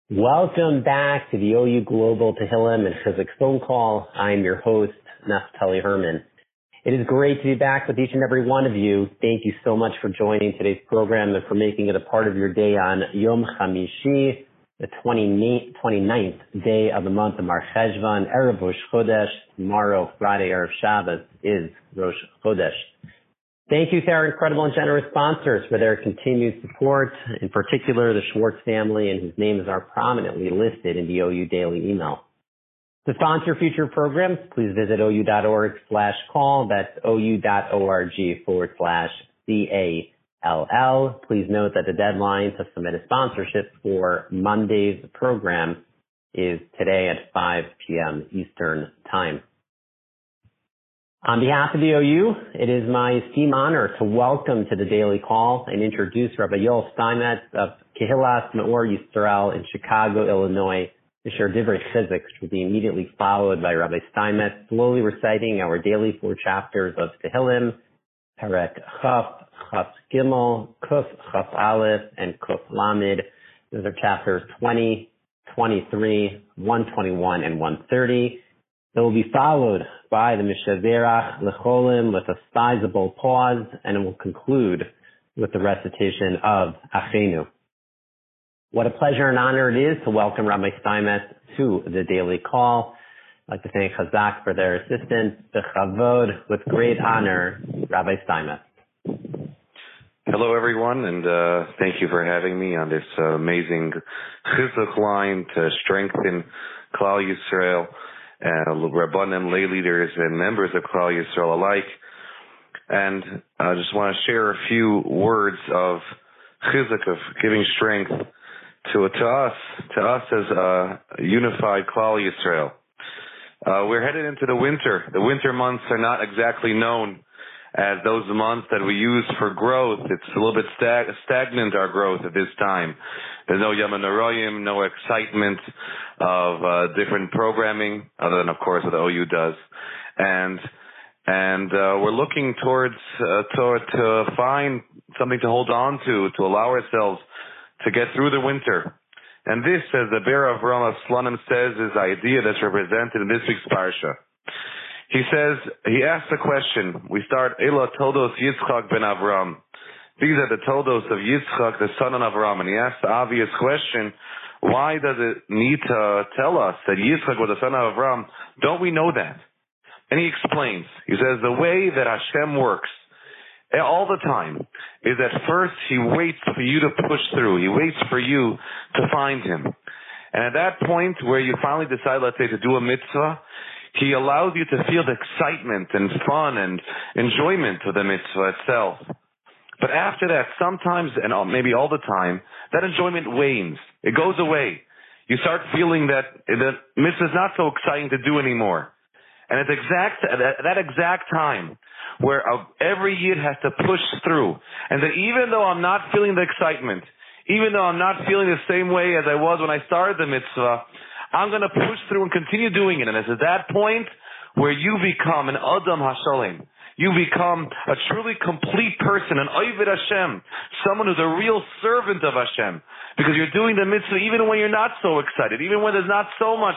Welcome back to the OU Global Tehillim and Chizuk phone call. I'm your host, Naftali Herman. It is great to be back with each and every one of you. Thank you so much for joining today's program and for making it a part of your day on Yom Chamishi, the 29th day of the month of Mar Cheshvan, Erev Rosh Chodesh. Tomorrow, Friday, Erev Shabbos, is Rosh Chodesh. Thank you to our incredible and generous sponsors for their continued support, in particular the Schwartz family, and whose names are prominently listed in the OU Daily email. To sponsor future programs, please visit ou.org/call. That's ou.org/CALL. Please note that the deadline to submit a sponsorship for Monday's program is today at 5 p.m. Eastern Time. On behalf of the OU, it is my esteemed honor to welcome to the Daily Call and introduce Rabbi Yoel Steinmetz of Kehillas Meor Yisrael in Chicago, Illinois, to share Divrei Chizuk, which will be immediately followed by Rabbi Steinmetz slowly reciting our daily 4 chapters of Tehillim, Perek Chaf, Chaf Gimel, Kuf Chaf Aleph, and Kuf Lamed. Those are chapters 20, 23, 121, and 130. It will be followed by the Mishaverach Lecholim with a sizable pause, and it will conclude with the recitation of Achenu. What a pleasure and honor it is to welcome Rabbi Steinmetz to the Daily Call. I'd like to thank Chazak for their assistance. Bechavod, with great honor, Rabbi Steinmetz. Hello, everyone, and thank you for having me on this amazing Chizuk line to strengthen Klal Yisrael. Rabbanim, lay leaders, and members of Klal Yisrael alike. And I just want to share a few words of chizuk, of giving strength to us as a unified Klal Yisrael. We're headed into the winter. The winter months are not exactly known as those months that we use for growth. It's a little bit stagnant, our growth at this time. There's no Yom HaNoroyim, no excitement of different programming, other than, of course, what the OU does. And we're looking to find something to hold on to allow ourselves to get through the winter. And this, as the Be'er Avram of Slonim says, is the idea that's represented in this week's parsha. He asks a question. We start, Ela Toldos Yitzchak ben Avram. These are the Toldos of Yitzchak, the son of Avram. And he asks the obvious question, why does it need to tell us that Yitzchak was the son of Avram? Don't we know that? And he explains. He says, the way that Hashem works all the time is that first he waits for you to push through. He waits for you to find him. And at that point where you finally decide, let's say, to do a mitzvah, he allows you to feel the excitement and fun and enjoyment of the mitzvah itself. But after that, sometimes, and maybe all the time, that enjoyment wanes. It goes away. You start feeling that the mitzvah is not so exciting to do anymore. And at that exact time where every yid has to push through, and that even though I'm not feeling the excitement, even though I'm not feeling the same way as I was when I started the mitzvah, I'm going to push through and continue doing it. And it's at that point where you become an Adam HaShalem. You become a truly complete person, an Oved Hashem, someone who's a real servant of Hashem. Because you're doing the mitzvah even when you're not so excited, even when there's not so much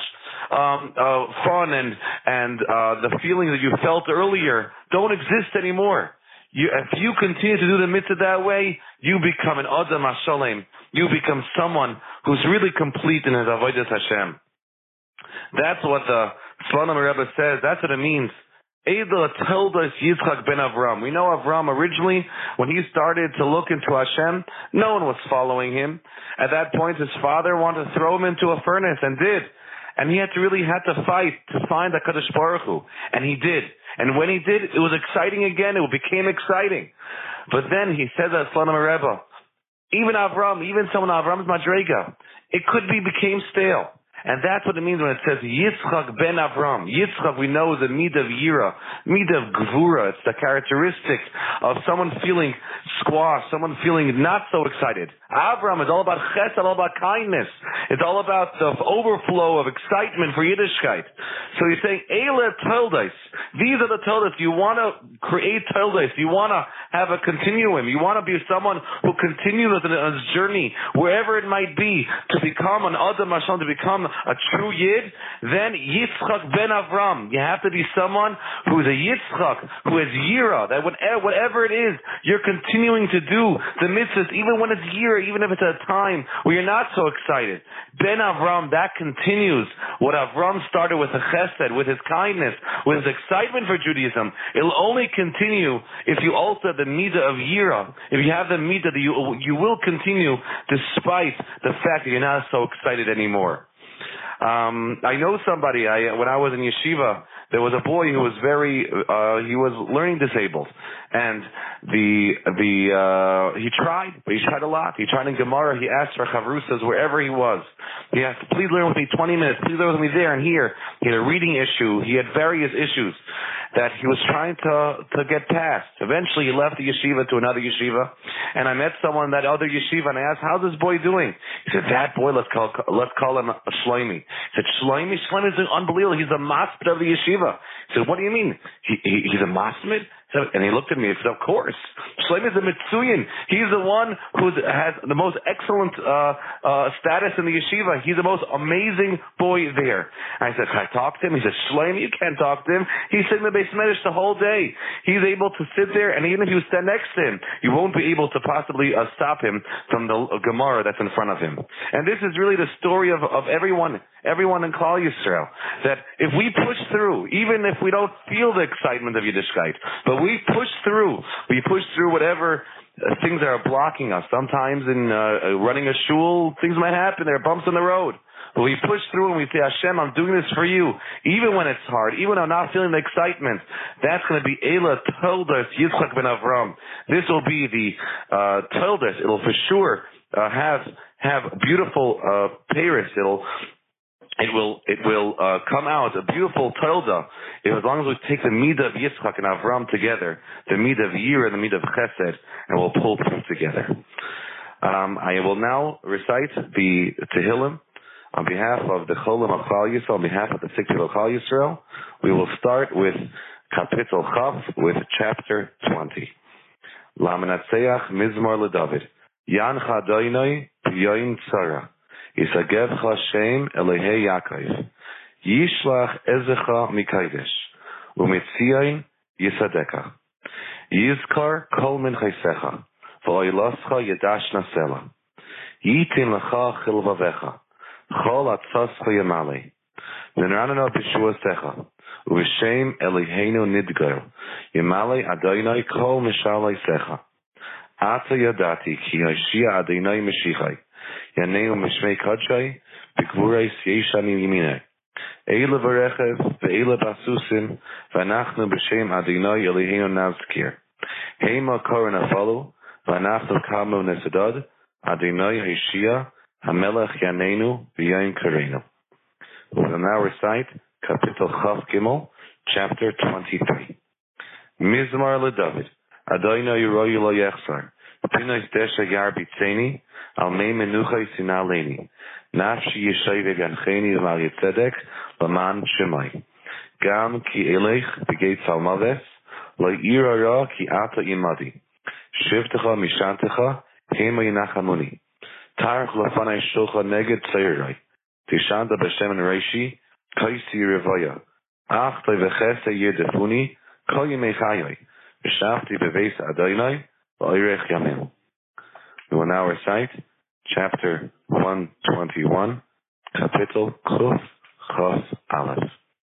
fun and the feelings that you felt earlier don't exist anymore. If you continue to do the mitzvah that way, you become an Adam HaShalem. You become someone who's really complete in his Avodas Hashem. That's what the Slonim Rebbe says. That's what it means. Eidel Toldos Yitzchak ben Avram. We know Avram originally, when he started to look into Hashem, no one was following him. At that point, his father wanted to throw him into a furnace, and did. And he had to fight to find HaKadosh Baruch Hu. And he did. And when he did, it was exciting again. It became exciting. But then he said that Slonim Rebbe, even someone Avram's Madrega, it became stale. And that's what it means when it says Yitzchak ben Avram. Yitzchak, we know, is a midah of yira, midah of gvura. It's the characteristic of someone feeling squashed, someone feeling not so excited. Avram is all about chesed, all about kindness. It's all about the overflow of excitement for Yiddishkeit. So he's saying, Eile Toldos. These are the Toldos. You want to create Toldos. You want to have a continuum. You want to be someone who continues on his journey, wherever it might be, to become an Adam Hashem, to become a true Yid. Then Yitzchak ben Avram. You have to be someone who is a Yitzchak, who is Yira, that whatever it is, you're continuing to do the mitzvahs, even when it's Yira, even if it's at a time where you're not so excited. Ben Avram, that continues what Avram started with a chesed, with his kindness, with his excitement for Judaism. It'll only continue if you alter the midah of Yira. If you have the midah, you will continue despite the fact that you're not so excited anymore. I know somebody, when I was in yeshiva, there was a boy who was he was learning disabled. And he tried, but he tried a lot. He tried in Gemara, he asked for chavrusas wherever he was. He asked, please learn with me 20 minutes, please learn with me there and here. He had a reading issue, he had various issues that he was trying to get past. Eventually he left the yeshiva to another yeshiva, and I met someone in that other yeshiva, and I asked, how's this boy doing? He said, that boy, let's call him a Shlomi. He said, Shlomi is unbelievable. He's a masmid of the yeshiva. He said, what do you mean? He's a masmid? And he looked at me and said, of course. Shlomi is a mitzuyin. He's the one who has the most excellent status in the yeshiva. He's the most amazing boy there. I said, can I talk to him? He said, Shlomi, you can't talk to him. He's sitting in the Beis Medrash the whole day. He's able to sit there, and even if you stand next to him, you won't be able to possibly stop him from the Gemara that's in front of him. And this is really the story of everyone in Klal Yisrael, that if we push through, even if we don't feel the excitement of Yiddishkeit, but we push through whatever things that are blocking us. Sometimes in running a shul, things might happen. There are bumps in the road. But we push through and we say, Hashem, I'm doing this for you. Even when it's hard, even when I'm not feeling the excitement, that's going to be Eila Toldos Yitzchak ben Avram. This will be the Toldos. It'll for sure have beautiful peiros. It will come out a beautiful tolda as long as we take the midah of Yitzchak and Avram together, the midah of Yira and the midah of Chesed, and we'll pull through together. I will now recite the Tehillim on behalf of the Cholim of Klal Yisrael, on behalf of the Sick People of Klal Yisrael. We will start with Kapitel Chav, with chapter 20. Lamenatseach Mizmor LeDavid. Yancha Doinoi P'yoin Tzara. Yisagevcha Shem Elehei Yaakov. Yishlach Ezecha Mikaidesh. Umitzion Yisadeka. Yizkar Kol Min Chaysecha. V'oiloscha Yedash Nasela. Yitin Lecha Chilvavecha. Chol Atzascha Yamale. V'nranana B'shuasecha. U'v'shem Eloheinu Nidgal. Yamale Adonai Kol Mishalei Secha. Ata Yadati Ki Hoshia Adonai Meshichai. Yaneu Mishmei Kadshay, B'Gvurais Yeshani Yimine. Eile V'Rechev, Ve'eile Basusim, V'anachnu B'Shem Adonai Eloheinu Nazkir. Heima Koren Afalu, V'anachnu Kamu Nesedad, Adonai Hoshia, HaMelech Yanenu, V'Yayim Karenu. We will now recite Kapitel Chav Gimel, chapter 23. Mizmar LeDavid, Adonai Yeroi Lo Yechzar, Pinois Desha Yar Bitzeni, Al Mei Menucha Yisina Leni, Nafshi Yeshay V'Gancheni L'Mal Yitzedek, L'man Shemai. Gam Ki Elech B'Geit Salmaves, Lo Yirara Ki Ata Imadi. Shivtecha Mishantecha, Hema Yinachamuni. Tarach Lafanai Shulcha Neged Tzeirai. Tishanta B'Shem Reishi, Kaisi Revaya. Ach V'Chese Yedefuni, Kol Yimei Chayoi. V'Shavti B'Veis Adonai, V'Oirech Yamim. We will now recite chapter 121, Kapitel Chuf Chaf Aleph.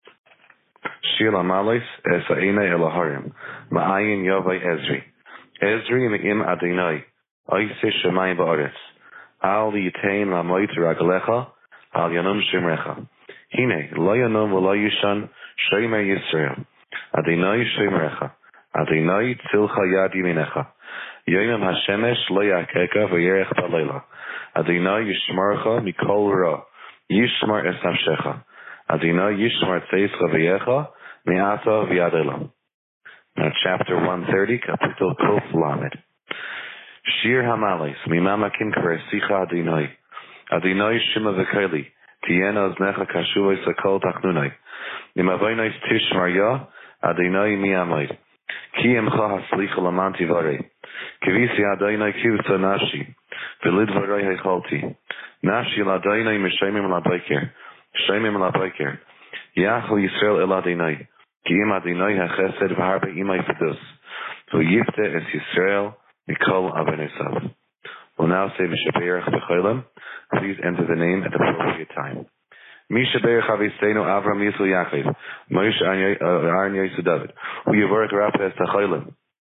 Shir Amalis Esaina Elaharim, Ma'ayin Yavai Ezri Me'im Adonai, Oise Shemayim Ba'aretz, Al Yitain Lamoit Ragalecha, Al Yanum Shemrecha. Hine, Lo Yanum V'Lo Yishan, Shemei Yisrael, Adonai Shemrecha, Adonai Tzilcha Yad Yiminecha. Yoyim Hashemesh Lo Yakeka V'Yerech Balayla. Adonai Yishmarcha Mikol Ra. Yishmar es nafshecha. Adonai yishmar tzeischa v'yecha mi'ata v'yad olam. Now, chapter 130, Kapitel Kof Lamed. Shir Hamales, Mimama Kim Karesicha Adonai. Adonai Shima V'Keli, Tiena Oznecha Kashuva Sakol Tachnunai. Imavoinais Tishmar Ya, Adonai Mi'amai. Ki Emcha Haslicha Laman Tivare. Kivisi Adonai Kivsa Nashi. Velid Varai Hechalti. Nashi L'Adonai Mishemim L'Abayker. Shemim L'Abayker. Yachal Yisrael El Adonai. Ki Im Adonai HaChesed V'Harbe Imai Fidus. Hu Yifte Es Yisrael Mikol Avenesav. We'll now say Mishaberach B'Cholim. Please enter the name at the appropriate time. Mishaberach Aviseinu Avram Yisrael Yaakov. Moshe Aaron Yosef David. Hu Yivorach Rapha Es Tacholim.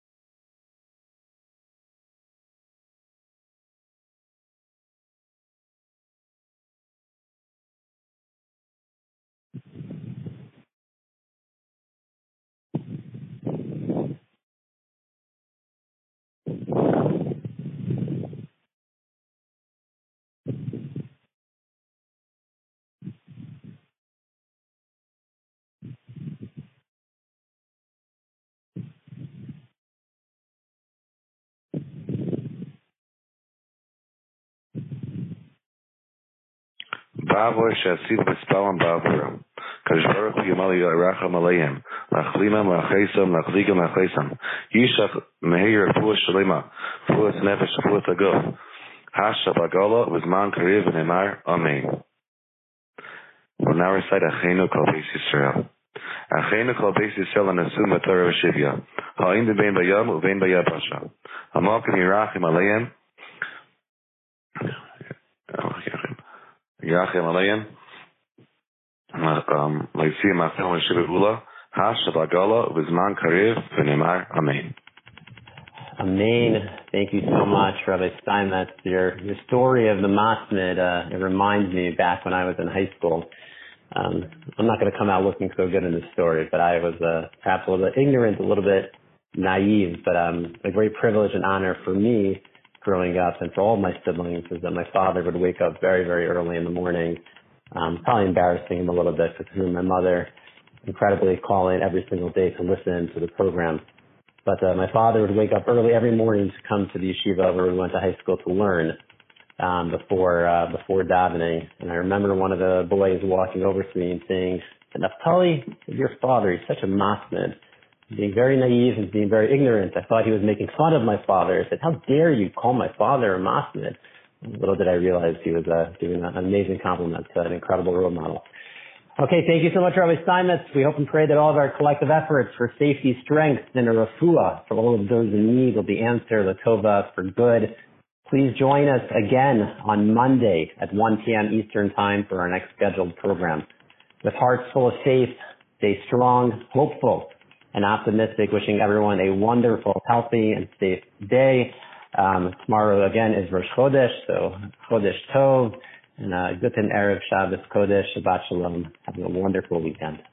Bavor Shasid B'Spalam Bavoram. Kadosh Baruch Hu Yamali Yaracham Aleim. Lachlimam Lachesam Lachligam Lachesam. Yishach Meir Fuah Shalema. Fuah Nefesh Fuah Agov. Hasha Bagala was Man Kariv and Emar. Amen. We'll now recite Achenu Kol Beis Yisrael. Achenu Kol Beis Yisrael Anasum B'Torah V'Shivya. Ha'im B'Bein Bayam U'Bein Bayabasha. Hamalkim Yirachim Aleim. Yachim Aleim. Leisi Machel Shivah Ula. Hasha Bagala was Man Kariv and Emar. Amen. Amen. Thank you so much, Rabbi Steinmetz. Your story of the Masmid, it reminds me back when I was in high school. I'm not going to come out looking so good in this story, but I was perhaps a little bit ignorant, a little bit naive, but a great privilege and honor for me growing up and for all my siblings is that my father would wake up very, very early in the morning, probably embarrassing him a little bit because my mother incredibly call in every single day to listen to the program. But my father would wake up early every morning to come to the yeshiva where we went to high school to learn before davening. And I remember one of the boys walking over to me and saying, "Naftali, your father, he's such a masmid," being very naive and being very ignorant. I thought he was making fun of my father. I said, "How dare you call my father a masmid?" Little did I realize he was giving an amazing compliment to an incredible role model. Okay, thank you so much, Rabbi Steinmetz. We hope and pray that all of our collective efforts for safety, strength, and a refuah for all of those in need will be answered, Latova, for good. Please join us again on Monday at 1 p.m. Eastern Time for our next scheduled program. With hearts full of faith, stay strong, hopeful, and optimistic, wishing everyone a wonderful, healthy, and safe day. Tomorrow, again, is Rosh Chodesh, so Chodesh Tov. And Guten Erev Shabbos Kodesh, Shabbat Shalom. Have a wonderful weekend.